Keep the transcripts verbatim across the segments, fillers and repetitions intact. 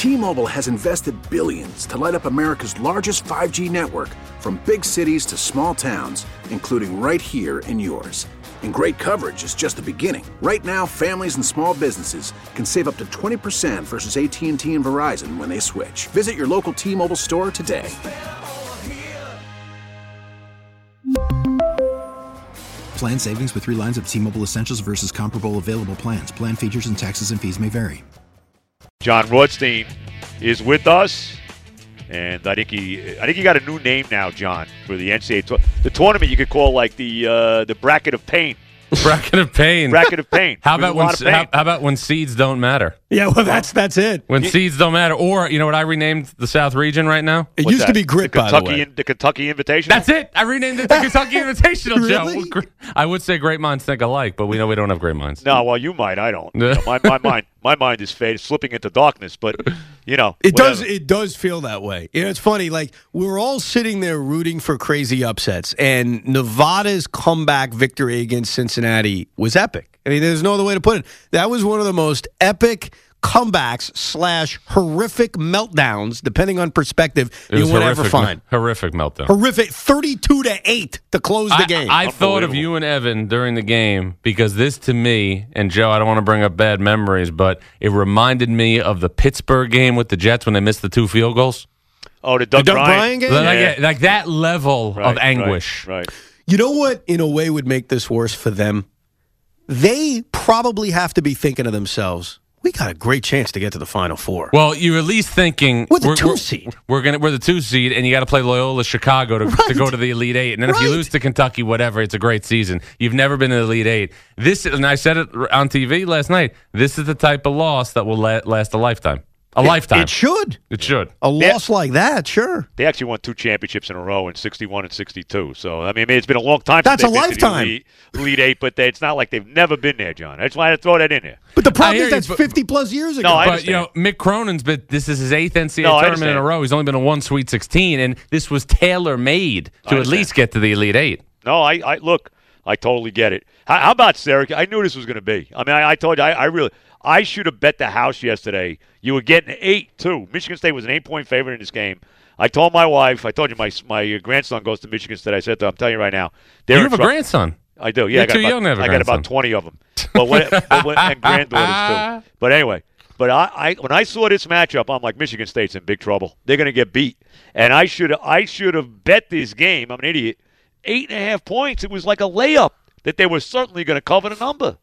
T-Mobile has invested billions to light up America's largest five G network, from big cities to small towns, including right here in yours. And great coverage is just the beginning. Right now, families and small businesses can save up to twenty percent versus A T and T and Verizon when they switch. Visit your local T-Mobile store today. Plan savings with three lines of T-Mobile Essentials versus comparable available plans. Plan features and taxes and fees may vary. John Rothstein is with us, and I think he I think he got a new name now, John, for the N C double A. The tournament you could call like the uh, the bracket of pain. Bracket of pain. Bracket of pain. How about when how, how about when seeds don't matter? Yeah, well, that's that's it. When You- seeds don't matter, or you know what I renamed the South region right now? It What's used that? to be grit, the by the Kentucky, way. The Kentucky Invitational. That's it. I renamed it the Kentucky Invitational, Really? Joe. I would say great minds think alike, but we know we don't have great minds. No, well, you might. I don't. You know, my my mind my mind is faded, slipping into darkness. But you know, It does. whatever. It does feel that way. You know, it's funny. Like, we're all sitting there rooting for crazy upsets, and Nevada's comeback victory against Cincinnati was epic. I mean, there's no other way to put it. That was one of the most epic comebacks slash horrific meltdowns, depending on perspective, It was you would ever horrific, find. horrific meltdown. Horrific, thirty-two to eight to close the I, game. I, I thought of Unbelievable. you and Evan during the game because this, to me, and Joe, I don't want to bring up bad memories, but it reminded me of the Pittsburgh game with the Jets when they missed the two field goals. Oh, the Doug, The Doug Bryan. Bryan game? Like, Yeah. like that level Right, of anguish. Right. right. You know what, in a way, would make this worse for them? They probably have to be thinking to themselves, we got a great chance to get to the Final Four. Well, you're at least thinking We're the we're, two we're- seed. We're gonna we're the two seed, and you got to play Loyola Chicago to, to Right. go to the Elite Eight. And then if you Right. lose to Kentucky, whatever, it's a great season. You've never been in the Elite Eight. This, and I said it on T V last night. This is the type of loss that will la- last a lifetime. A lifetime. It should. It should. A loss like that, sure. They actually won two championships in a row in sixty-one and sixty-two. So, I mean, it's been a long time That's since a they've been to the lifetime. Elite, Elite Eight, but they, it's not like they've never been there, John. I just wanted to throw that in there. But the I problem hear is you, that's but- fifty plus years ago. No, I But, you know, Mick Cronin's been, this is his eighth N C double A No, I tournament in a understand. row. He's only been to one Sweet sixteen, and this was tailor-made I to at understand. least get to the Elite Eight. No, I, I look, I totally get it. How, how about Syracuse? I knew this was going to be. I mean, I, I told you, I, I really, I should have bet the house yesterday. You were getting eight, too. Michigan State was an eight-point favorite in this game. I told my wife, I told you my my grandson goes to Michigan State. I said to her, I'm telling you right now. they're You in have a trou- grandson. I do. Yeah, You're I got too about, young to have a I got grandson. about twenty of them. But when, but when, and granddaughters, too. But anyway, but I, I when I saw this matchup, I'm like, Michigan State's in big trouble. They're going to get beat. And I should I should have bet this game. I'm an idiot. Eight and a half points. It was like a layup that they were certainly going to cover the number.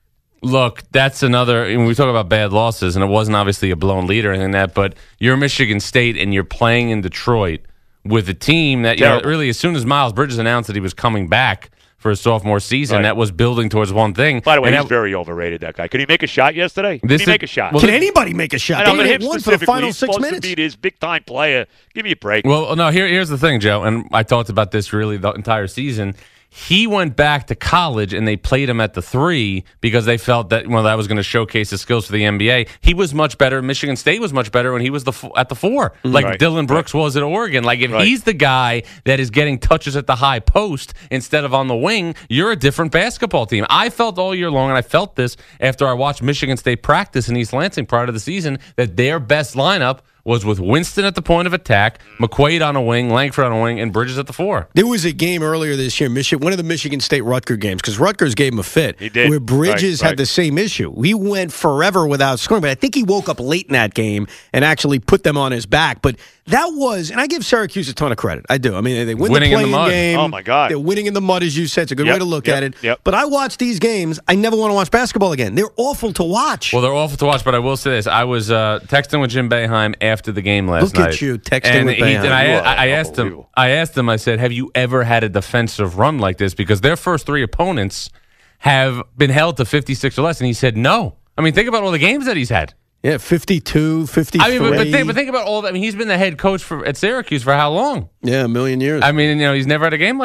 Look, that's another. When we talk about bad losses, and it wasn't obviously a blown lead or anything like that, but you're Michigan State and you're playing in Detroit with a team that, you know, Terrible. really, as soon as Miles Bridges announced that he was coming back for his sophomore season, Right. that was building towards one thing. By the way, And he's that- very overrated, that guy. Could he make a shot yesterday? Could This he is- make a shot? well, Can anybody make a shot? I know, They but hit him one for the specifically, final he's six supposed minutes. to be this big-time player. Give me a break. Well, no, here, here's the thing, Joe, and I talked about this really the entire season. He went back to college and they played him at the three because they felt that, well, that was going to showcase his skills for the N B A. He was much better. Michigan State was much better when he was the f- at the four, like Right. Dylan Brooks was at Oregon. Like, if Right. he's the guy that is getting touches at the high post instead of on the wing, you're a different basketball team. I felt all year long, and I felt this after I watched Michigan State practice in East Lansing prior to the season, that their best lineup was with Winston at the point of attack, McQuaid on a wing, Langford on a wing, and Bridges at the four. There was a game earlier this year, Michigan, one of the Michigan State Rutgers games, because Rutgers gave him a fit. He did. Where Bridges Right, had right. the same issue. He went forever without scoring, but I think he woke up late in that game and actually put them on his back. But that was, and I give Syracuse a ton of credit. I do. I mean, they win Winning the in the playing mud. game. Oh, my God. They're winning in the mud, as you said. It's a good Yep, way to look yep, at it. yep. But I watch these games. I never want to watch basketball again. They're awful to watch. Well, they're awful to watch, but I will say this. I was uh, texting with Jim Boeheim after the game last Look night. at you, texting and with he- Boeheim. And I, You are I, I asked him, unbelievable. I asked him, I said, have you ever had a defensive run like this? Because their first three opponents have been held to fifty-six or less. And he said, no. I mean, think about all the games that he's had. yeah, fifty-two, fifty-three. I mean, but, but, think, but think about all that. I mean, he's been the head coach for at Syracuse for how long? yeah, a million years. I mean, you know, he's never had a game like this.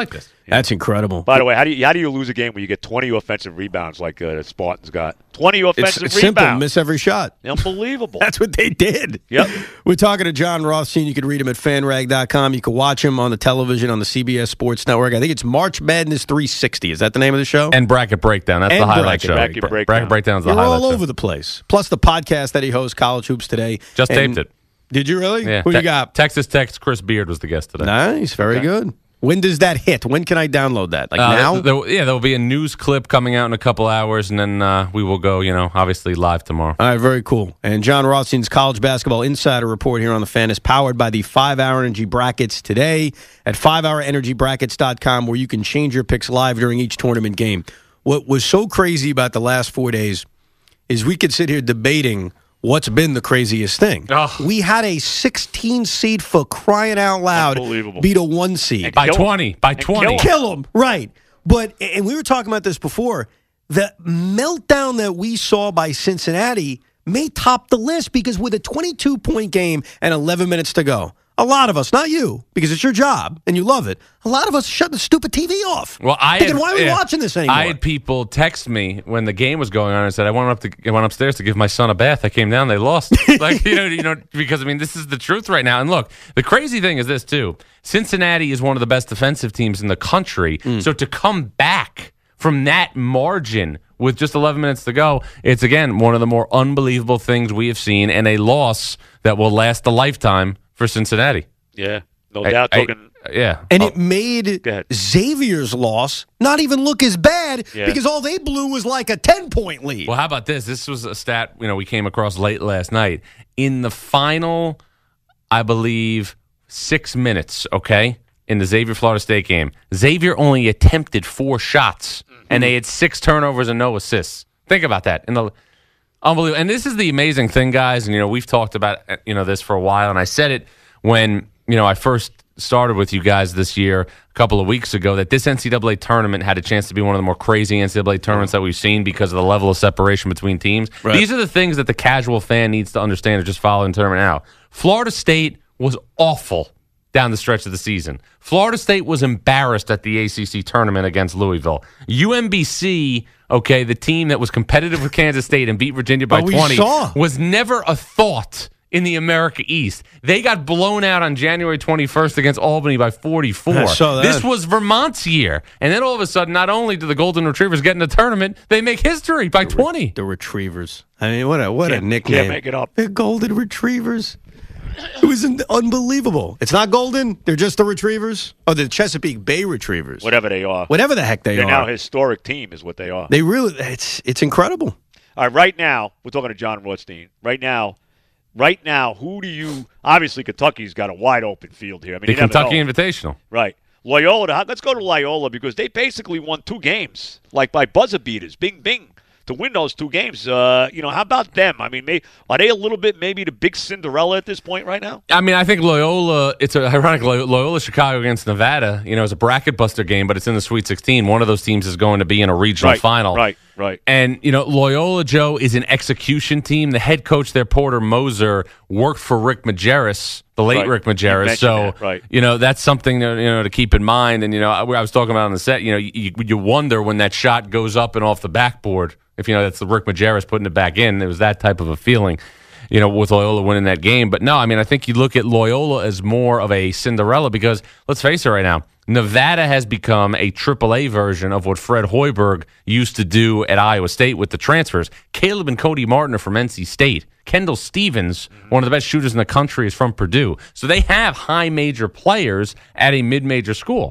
That's incredible. By the way, how do you how do you lose a game where you get twenty offensive rebounds like uh, the Spartans got? twenty offensive it's, it's simple. rebounds. Miss every shot. Unbelievable. That's what they did. Yep. We're talking to John Rothstein. You can read him at fan rag dot com. You can watch him on the television on the C B S Sports Network. I think it's March Madness three sixty. Is that the name of the show? And Bracket Breakdown. That's And the highlight Bracket show. Breakdown. Bra- Breakdown. Bracket Breakdown is the You're highlight all show. over the place. Plus the podcast that he hosts, College Hoops Today. Just And- taped it. Did you really? Yeah. Who Te- you got? Texas Tech's Chris Beard was the guest today. Nice. Very good. When does that hit? When can I download that? Like Uh, now? there- yeah, there will be a news clip coming out in a couple hours, and then uh, we will go, you know, obviously live tomorrow. All right, very cool. And John Rothstein's College Basketball Insider Report here on The Fan is powered by the five hour Energy Brackets today at five hour energy brackets dot com, where you can change your picks live during each tournament game. What was so crazy about the last four days is we could sit here debating what's been the craziest thing. Oh. We had a sixteen seed, for crying out loud, Unbelievable. beat a one seed. By Kill 'em. twenty. By And twenty. kill 'em. Kill them, right. But, and we were talking about this before, the meltdown that we saw by Cincinnati may top the list, because with a twenty-two point game and eleven minutes to go, a lot of us, not you, because it's your job and you love it, a lot of us shut the stupid T V off. Well, I thinking, had, why are we yeah, watching this anymore? I had people text me when the game was going on and said, I went up to I went upstairs to give my son a bath. I came down, they lost. like you know, you know, because I mean, this is the truth right now. And look, the crazy thing is this too. Cincinnati is one of the best defensive teams in the country. Mm. So to come back from that margin with just eleven minutes to go, it's again one of the more unbelievable things we have seen, and a loss that will last a lifetime for Cincinnati. Yeah, no I- doubt. I- Talking, yeah. And Oh, it made Go ahead. Xavier's loss not even look as bad, Yeah. because all they blew was like a ten point lead. Well, how about this? This was a stat, you know, we came across late last night. In the final, I believe, six minutes, okay, in the Xavier Florida State game, Xavier only attempted four shots, and they had six turnovers and no assists. Think about that. In the unbelievable. And this is the amazing thing, guys. And you know, we've talked about you know this for a while, and I said it when you know I first started with you guys this year a couple of weeks ago, that this N C double A tournament had a chance to be one of the more crazy N C double A tournaments that we've seen because of the level of separation between teams. Right. These are the things that the casual fan needs to understand or just following the tournament now. Florida State was awful down the stretch of the season. Florida State was embarrassed at the A C C tournament against Louisville. U M B C, okay, the team that was competitive with Kansas State and beat Virginia by Oh, we twenty, saw. was never a thought in the America East. They got blown out on January twenty-first against Albany by forty-four. I saw that. This was Vermont's year. And then all of a sudden, not only do the Golden Retrievers get in the tournament, they make history by twenty. The Retrievers. I mean, what a what a Can't- nickname. can't make it up. The Golden Retrievers. It was un- unbelievable. It's not golden. They're just the Retrievers. Oh, the Chesapeake Bay Retrievers. whatever they are. Whatever the heck they They're are. now a historic team is what they are. They really. It's it's incredible. All right, right now, we're talking to John Rothstein. Right now, right now, who do you – obviously, Kentucky's got a wide open field here. I mean, The you never Kentucky know. Invitational. Right. Loyola, let's go to Loyola because they basically won two games, like by buzzer beaters, bing, bing, to win those two games. Uh, you know, how about them? I mean, may, are they a little bit maybe the big Cinderella at this point right now? I mean, I think Loyola, it's a, ironic, Loy- Loyola Chicago against Nevada, you know, it's a bracket buster game, but it's in the Sweet sixteen. One of those teams is going to be in a regional Right, final. right, right. And, you know, Loyola, Joe, is an execution team. The head coach there, Porter Moser, worked for Rick Majerus, the late Right. Rick You Majerus. mentioned So, that, right. you know, that's something to, you know, to keep in mind. And, you know, I, I was talking about on the set, you know, you, you wonder when that shot goes up and off the backboard, if, you know, that's the Rick Majerus putting it back in. It was that type of a feeling, you know, with Loyola winning that game. But, no, I mean, I think you look at Loyola as more of a Cinderella because, let's face it right now, Nevada has become a triple A version of what Fred Hoiberg used to do at Iowa State with the transfers. Caleb and Cody Martin are from N C State. Kendall Stevens, one of the best shooters in the country, is from Purdue. So they have high major players at a mid-major school.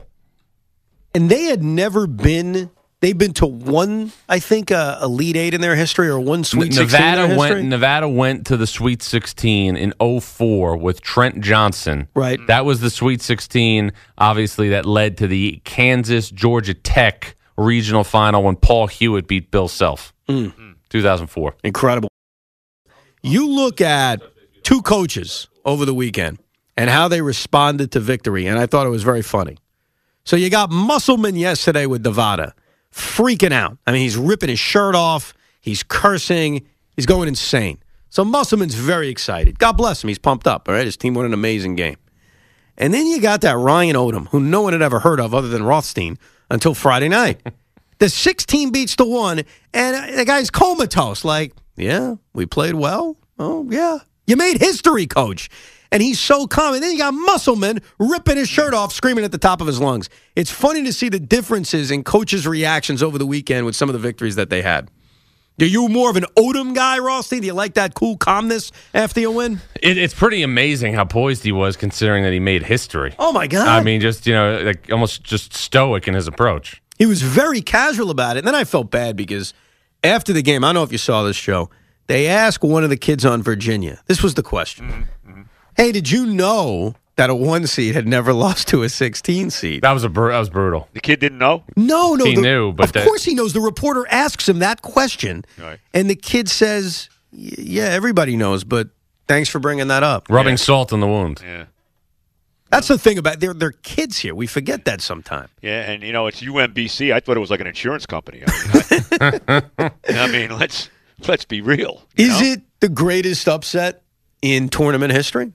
And they had never been. They've been to one, I think, uh, Elite Eight in their history, or one Sweet Sixteen in Nevada their went. history. Nevada went to the Sweet sixteen in oh four with Trent Johnson. Right. That was the Sweet sixteen, obviously, that led to the Kansas Georgia Tech regional final when Paul Hewitt beat Bill Self. Mm. two thousand four. Incredible. You look at two coaches over the weekend and how they responded to victory, and I thought it was very funny. So you got Musselman yesterday with Nevada, freaking out. I mean, he's ripping his shirt off. He's cursing. He's going insane. So Musselman's very excited. God bless him. He's pumped up, all right? His team won an amazing game. And then you got that Ryan Odom, who no one had ever heard of other than Rothstein until Friday night. The sixteen beats the one, and the guy's comatose. Like, yeah, we played well. Oh, yeah. You made history, coach. And he's so calm. And then you got Musselman ripping his shirt off, screaming at the top of his lungs. It's funny to see the differences in coaches' reactions over the weekend with some of the victories that they had. Are you more of an Odom guy, Rothstein? Do you like that cool calmness after you win? It, it's pretty amazing how poised he was, considering that he made history. Oh, my God. I mean, just, you know, like almost just stoic in his approach. He was very casual about it. And then I felt bad because after the game, I don't know if you saw this show, they asked one of the kids on Virginia. This was the question. Mm-hmm, mm-hmm. Hey, did you know that a one seed had never lost to a sixteen seed? That was a br- that was brutal. The kid didn't know? No, no. He the, knew, but of that, course he knows. The reporter asks him that question, right. And the kid says, "Yeah, everybody knows, but thanks for bringing that up." Rubbing yeah. salt in the wound. Yeah. That's the thing about they're they're kids here. We forget that sometimes. Yeah, and you know it's U M B C. I thought it was like an insurance company. I mean, I, I mean let's let's be real. Is know? it the greatest upset in tournament history?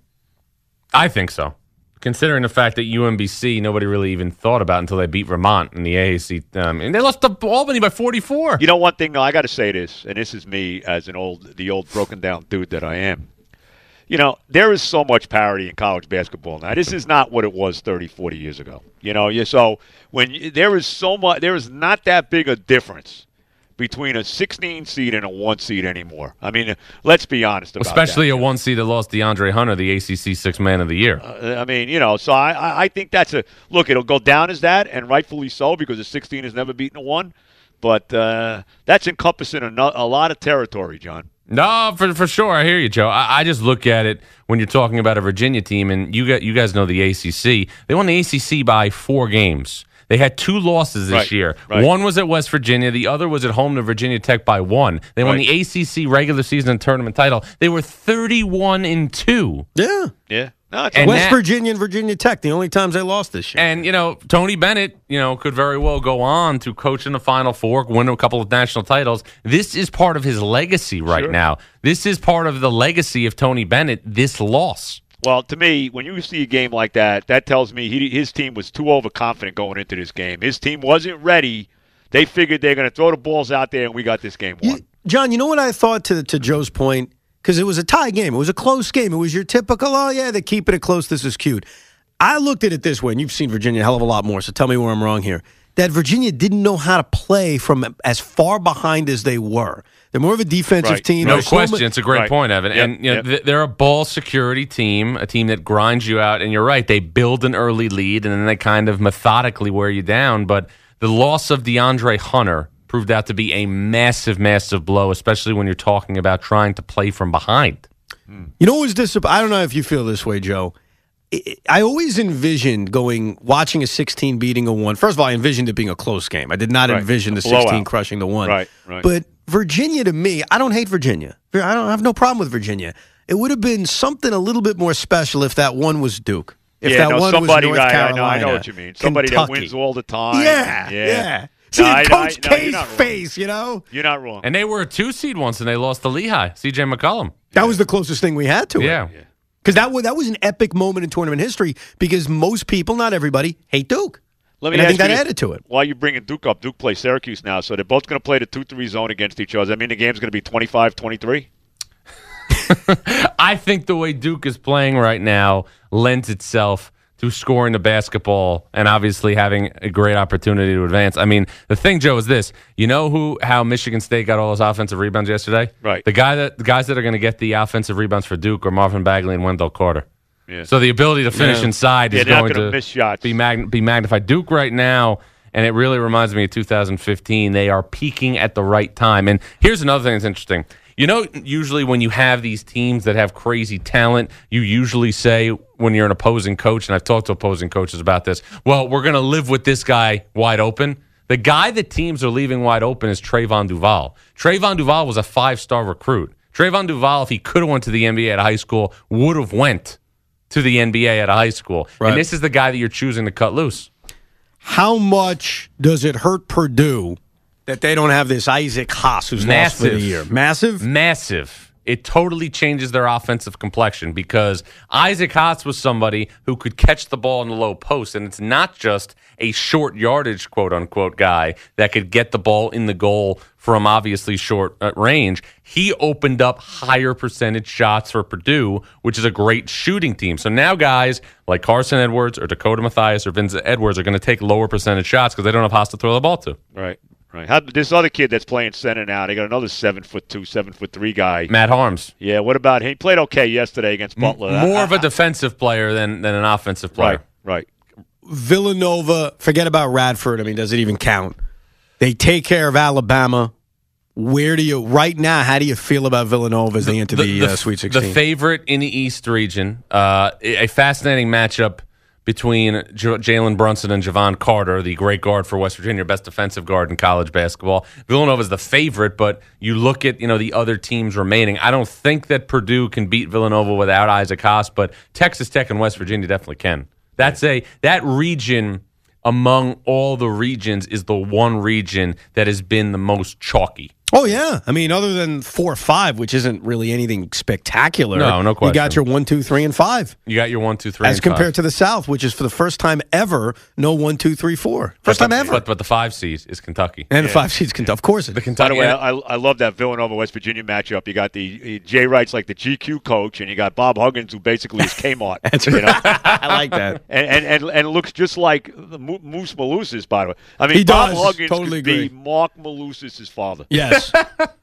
I think so. Considering the fact that U M B C nobody really even thought about until they beat Vermont in the A A C, um, and they lost to Albany by forty-four. You know, one thing I got to say this, and this is me as an old, the old broken down dude that I am. You know, there is so much parity in college basketball now. This is not what it was thirty, forty years ago. You know, you, so when you, there is so much, there is not that big a difference between a sixteen seed and a one seed anymore. I mean, let's be honest about Especially that. a one seed that lost DeAndre Hunter, the A C C Sixth Man of the Year. Uh, I mean, you know, so I, I think that's a look. It'll go down as that, and rightfully so, because a sixteen has never beaten a one. But uh, that's encompassing a, a lot of territory, John. No, for for sure. I hear you, Joe. I, I just look at it when you're talking about a Virginia team, and you got you guys know the A C C. They won the A C C by four games. They had two losses this right, year. Right. One was at West Virginia. The other was at home to Virginia Tech by one. They won right. the A C C regular season and tournament title. They were thirty-one and two. Yeah. Yeah. No, it's And West that- Virginia and Virginia Tech, the only times they lost this year. And, you know, Tony Bennett, you know, could very well go on to coach in the Final Four, win a couple of national titles. This is part of his legacy right Sure. now. This is part of the legacy of Tony Bennett, this loss. Well, to me, when you see a game like that, that tells me he, his team was too overconfident going into this game. His team wasn't ready. They figured they're going to throw the balls out there, and we got this game won. You, John, you know what I thought to to Joe's point? Because it was a tie game. It was a close game. It was your typical, oh, yeah, they're keeping it close. This is cute. I looked at it this way, and you've seen Virginia a hell of a lot more, so tell me where I'm wrong here, that Virginia didn't know how to play from as far behind as they were. They're more of a defensive Right. team. No There's so question. mu- It's a great Right. point, Evan. Yep. And you know, Yep. th- they're a ball security team, a team that grinds you out. And you're right. They build an early lead, and then they kind of methodically wear you down. But the loss of DeAndre Hunter proved out to be a massive, massive blow, especially when you're talking about trying to play from behind. You know what was disappointing? I don't know if you feel this way, Joe. I- I always envisioned going, watching a sixteen beating a one. First of all, I envisioned it being a close game. I did not Right. envision the A blowout. sixteen crushing the one. Right, right. But Virginia, to me, I don't hate Virginia. I don't have no problem with Virginia. It would have been something a little bit more special if that one was Duke. If yeah, that no, one somebody, was North right, Carolina. I know, I know what you mean. Somebody Kentucky. that wins all the time. Yeah, yeah. yeah. See No, I- Coach I- no, you're K's not wrong. face, you know? You're not wrong. And they were a two seed once, and they lost to Lehigh. C J McCollum. That was the closest thing we had to it. Yeah. Because that was, that was an epic moment in tournament history because most people, not everybody, hate Duke. Let me and I ask think that you this. added to it. While you're bringing Duke up, Duke plays Syracuse now, so they're both going to play the two three zone against each other. I mean, the game's going to be twenty-five twenty-three. I think the way Duke is playing right now lends itself to scoring the basketball and obviously having a great opportunity to advance. I mean, the thing, Joe, is this. You know who how Michigan State got all those offensive rebounds yesterday? Right. The guy that the guys that are going to get the offensive rebounds for Duke are Marvin Bagley and Wendell Carter. Yeah. So the ability to finish Yeah. inside Yeah, is they're not going gonna to miss shots. be mag- be magnified. Duke right now, and it really reminds me of two thousand fifteen. They are peaking at the right time. And here's another thing that's interesting. You know, usually when you have these teams that have crazy talent, you usually say when you're an opposing coach, and I've talked to opposing coaches about this, well, we're going to live with this guy wide open. The guy that teams are leaving wide open is Trayvon Duval. Trayvon Duval was a five-star recruit. Trayvon Duval, if he could have went to the N B A at high school, would have went to the N B A at a high school. Right. And this is the guy that you're choosing to cut loose. How much does it hurt Purdue that they don't have this Isaac Haas who's lost for the Massive. year? Massive? Massive. it totally changes their offensive complexion because Isaac Haas was somebody who could catch the ball in the low post, and it's not just a short yardage, quote-unquote, guy that could get the ball in the goal from obviously short uh, range. He opened up higher percentage shots for Purdue, which is a great shooting team. So now guys like Carson Edwards or Dakota Mathias or Vince Edwards are going to take lower percentage shots because they don't have Haas to throw the ball to. Right. Right. How, this other kid that's playing center now, they got another seven foot two, seven foot three guy. Matt Harms. Yeah. What about him? He played okay yesterday against Butler. M- more I, of a defensive player than, than an offensive player. Right. Right. Villanova, forget about Radford. I mean, does it even count? They take care of Alabama. Where do you, right now, how do you feel about Villanova as they enter the, the, the uh, Sweet sixteen? The favorite in the East region. Uh, a fascinating matchup between J- Jalen Brunson and Javon Carter, the great guard for West Virginia, best defensive guard in college basketball. Villanova is the favorite, but you look at you know the other teams remaining. I don't think that Purdue can beat Villanova without Isaac Haas, but Texas Tech and West Virginia definitely can. That's a that region among all the regions is the one region that has been the most chalky. Oh, yeah. I mean, other than four or five, which isn't really anything spectacular. No, no question. You got your one, two, three, and five. You got your one, two, three, As and compared five. to the South, which is for the first time ever, no one, two, three, four. First but time the, ever. But, but the five seed is Kentucky. And Yeah. the five seeds, Kentucky. Of course it The is. By Kentucky. the way, I, I love that Villanova-West Virginia matchup. You got the Jay Wright's like the G Q coach, and you got Bob Huggins, who basically is Kmart. That's you right. know? I like that. And, and and and looks just like the Mo- Moose Malusis, by the way. I mean, He Bob does. Huggins Totally could be agree. Mark Malusis' father. Yes.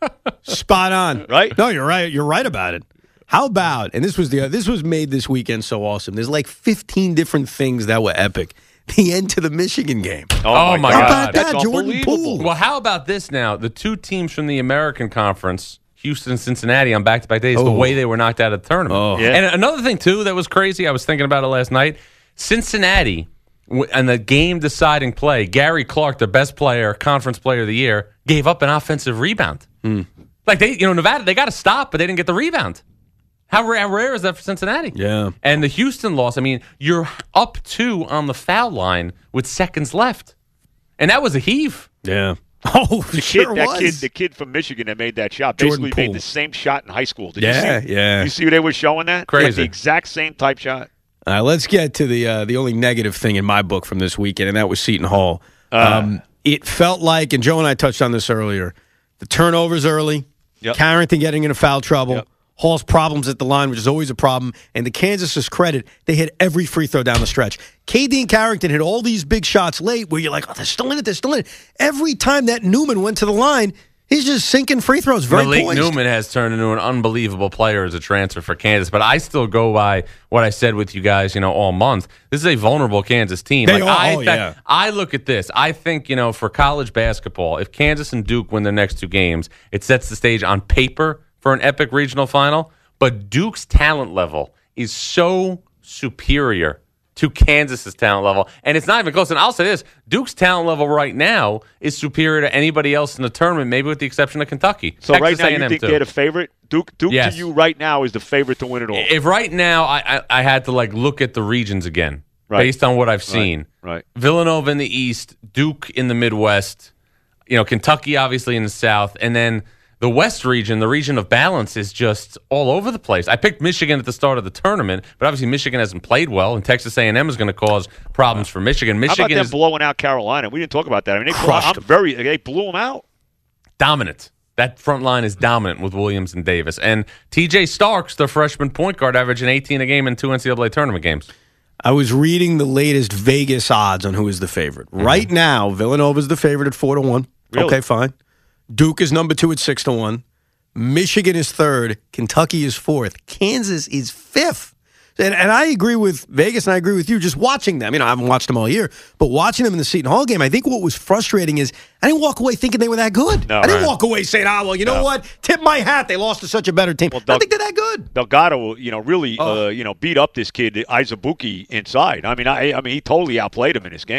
Spot on. Right? No, you're right. You're right about it. How about, and this was the this was made this weekend so awesome. There's like fifteen different things that were epic. The end to the Michigan game. Oh, my How God. about That's that, Jordan unbelievable. Poole? Well, how about this now? The two teams from the American Conference, Houston and Cincinnati, on back-to-back days, Oh. the way they were knocked out of the tournament. Oh. Yeah. And another thing, too, that was crazy, I was thinking about it last night, Cincinnati, w- and the game-deciding play, Gary Clark, the best player, conference player of the year, gave up an offensive rebound. Hmm. Like, they, you know, Nevada, they got to stop, but they didn't get the rebound. How rare, how rare is that for Cincinnati? Yeah. And the Houston loss, I mean, you're up two on the foul line with seconds left. And that was a heave. Yeah. Oh, The sure kid, that was. kid, the kid from Michigan that made that shot, Jordan basically Poole. made the same shot in high school. Did Yeah, you see? yeah. You see they were showing that? Crazy. Like the exact same type shot. All right, let's get to the uh, the only negative thing in my book from this weekend, and that was Seton Hall. Um, it felt like, and Joe and I touched on this earlier, the turnovers early, Yep. Carrington getting into foul trouble, Yep. Hall's problems at the line, which is always a problem, and to Kansas's credit, they hit every free throw down the stretch. K D and Carrington hit all these big shots late where you're like, oh, they're still in it, they're still in it. Every time that Newman went to the line, he's just sinking free throws, very Malik poised. Newman has turned into an unbelievable player as a transfer for Kansas, but I still go by what I said with you guys, you know, all month. This is a vulnerable Kansas team. They like, are, I, oh, yeah. I look at this. I think, you know, for college basketball, if Kansas and Duke win their next two games, it sets the stage on paper for an epic regional final. But Duke's talent level is so superior to Kansas's talent level, and it's not even close. And I'll say this, Duke's talent level right now is superior to anybody else in the tournament, maybe with the exception of Kentucky. So Texas right now, A and M you think too. they're the favorite? Duke, Duke Yes. to you right now is the favorite to win it all. If right now I, I, I had to like look at the regions again, Right. based on what I've seen, right. Villanova in the East, Duke in the Midwest, you know, Kentucky obviously in the South, and then the West region, the region of balance, is just all over the place. I picked Michigan at the start of the tournament, but obviously Michigan hasn't played well, and Texas A and M is going to cause problems for Michigan. How Michigan about them is blowing out Carolina? We didn't talk about that. I mean, they blew, Crushed I'm them. very. They blew them out. dominant. That front line is dominant with Williams and Davis. And T J Starks, the freshman point guard, averaging eighteen a game in two N C double A tournament games. I was reading the latest Vegas odds on who is the favorite. Mm-hmm. Right now, Villanova's the favorite at four to one. Really? Okay, fine. Duke is number two at six to one. Michigan is third. Kentucky is fourth. Kansas is fifth. And, and I agree with Vegas, and I agree with you. Just watching them, you know, I haven't watched them all year, but watching them in the Seton Hall game, I think what was frustrating is I didn't walk away thinking they were that good. No, I didn't right. walk away saying, "Ah, well, you know No. what? Tip my hat. They lost to such a better team." Well, I Doug- think they're that good. Delgado, you know, really, Oh. uh, you know, beat up this kid Izabuki inside. I mean, I, I mean, he totally outplayed him in his game.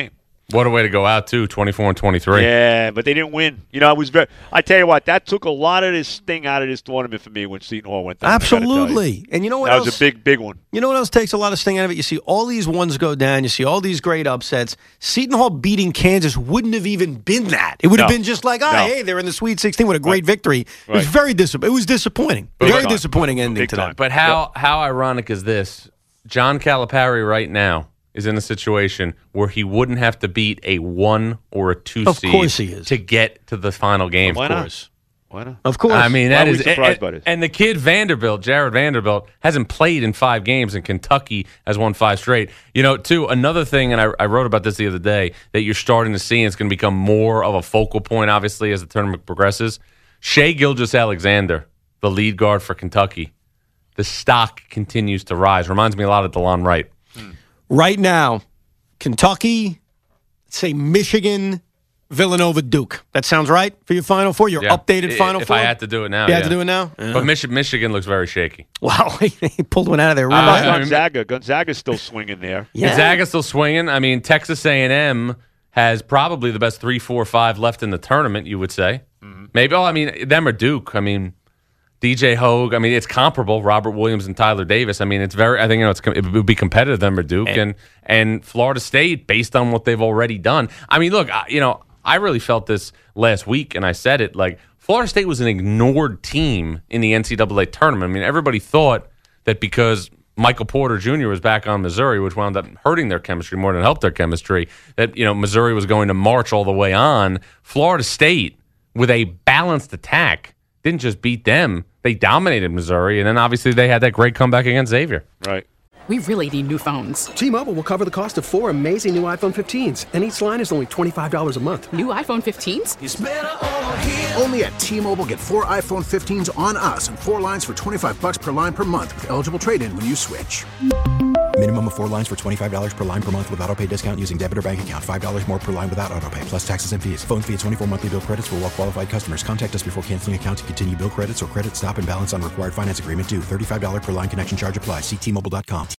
What a way to go out, too, twenty-four and twenty-three. Yeah, but they didn't win. You know, I was very. I tell you what, that took a lot of this sting out of this tournament for me when Seton Hall went down. Absolutely. You. And you know what that else? That was a big, big one. You know what else takes a lot of sting out of it? You see all these ones go down. You see all these great upsets. Seton Hall beating Kansas wouldn't have even been that. It would have no. been just like, oh, no. hey, they're in the Sweet sixteen. What a great right. victory. Right. It was very dis- It was disappointing. Big very time. disappointing ending Big to time. that. But how, how ironic is this? John Calipari right now is in a situation where he wouldn't have to beat a one or a two of seed course he is. to get to the final game. Why of not? course. Why not? Of course. I mean, Why that are we is surprised and, by this? and the kid Vanderbilt, Jared Vanderbilt, hasn't played in five games, and Kentucky has won five straight. You know, too, another thing, and I, I wrote about this the other day, that you're starting to see, and it's going to become more of a focal point, obviously, as the tournament progresses. Shai Gilgeous-Alexander, the lead guard for Kentucky, the stock continues to rise. Reminds me a lot of DeLon Wright. Hmm. Right now, Kentucky, say Michigan, Villanova, Duke. That sounds right for your Final Four, your Yeah. updated I- Final if Four? I had to do it now, You yeah. had to do it now? Yeah. But Mich- Michigan looks very shaky. Wow, he pulled one out of there. How Really. about I mean- Gonzaga? Gonzaga's still swinging there. Yeah. Gonzaga's still swinging. I mean, Texas A and M has probably the best three, four, five left in the tournament, you would say. Mm-hmm. Maybe, oh, I mean, them or Duke. I mean, D J Hogue. I mean, it's comparable. Robert Williams and Tyler Davis. I mean, it's very. I think you know, it's it would be competitive. Them or Duke and and Florida State, based on what they've already done. I mean, look, I, you know, I really felt this last week, and I said it. Like, Florida State was an ignored team in the N C double A tournament. I mean, everybody thought that because Michael Porter Junior was back on Missouri, which wound up hurting their chemistry more than helped their chemistry, that, you know, Missouri was going to march all the way on. Florida State, with a balanced attack, didn't just beat them. They dominated Missouri, and then obviously they had that great comeback against Xavier. Right. We really need new phones. T-Mobile will cover the cost of four amazing new iPhone fifteens, and each line is only twenty-five dollars a month. New iPhone fifteens? Only at T-Mobile, get four iPhone fifteens on us and four lines for twenty-five bucks per line per month with eligible trade-in when you switch. Minimum of four lines for twenty-five dollars per line per month with autopay discount using debit or bank account. five dollars more per line without autopay, plus taxes and fees. Phone fee at twenty-four monthly bill credits for well-qualified customers. Contact us before canceling account to continue bill credits or credit stop and balance on required finance agreement due. thirty-five dollars per line connection charge applies. See T Mobile dot com.